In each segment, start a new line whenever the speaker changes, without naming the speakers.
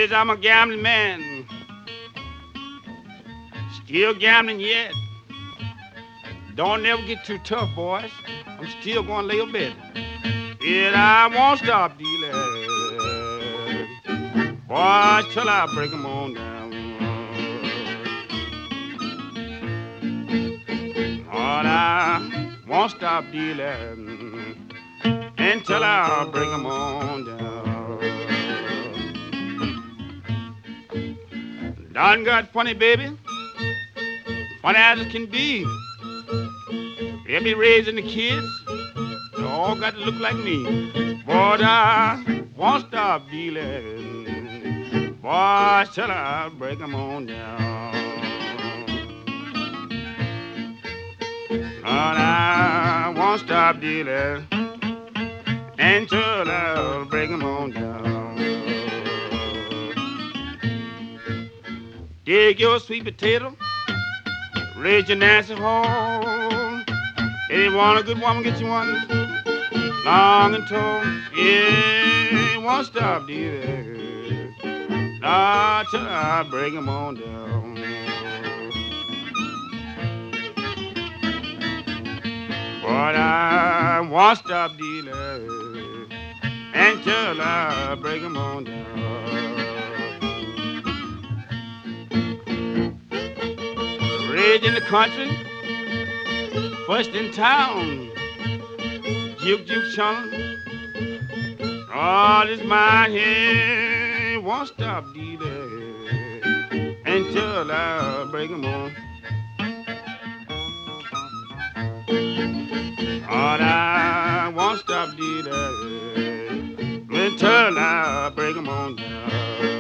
Yes, I'm a gambling man, still gambling yet. Don't never get too tough, boys. I'm still gonna lay a bet. Yeah, I won't stop dealing, boys, till I break 'em on down. Lord, I won't stop dealing until I break 'em on down. Don got funny, baby, funny as it can be. They be raising the kids, they all got to look like me. But I won't stop dealing, boy, till I break 'em on down. Lord, I won't stop dealing until I break 'em on down. Dig your sweet potato, raise your Nancy home. If you want a good woman, get you one long and tall. Yeah, won't stop dealing, not till I break 'em on down. But I won't stop dealing until I break 'em on down. Raised in the country, first in town, juke juke chum. All this mine here won't stop dealing until I break 'em on. All I won't stop dealing until I break 'em on down.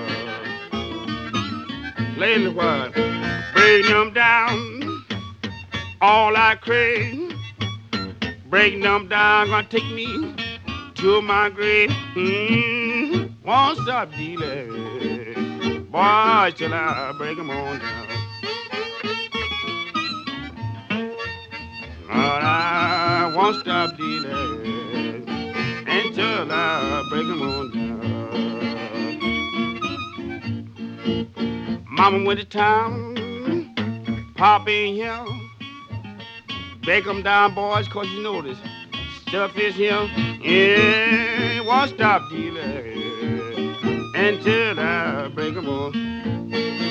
Lately what? Breaking 'em down, all I crave. Breaking 'em down, gonna take me to my grave. Won't stop dealing, boy, till I break 'em on down. Lord, I won't stop dealing until I break 'em on down. Mama went to town, Papa ain't here. Break 'em down, boys, 'cause you know this stuff is here. Yeah, won't stop dealing until I break 'em on.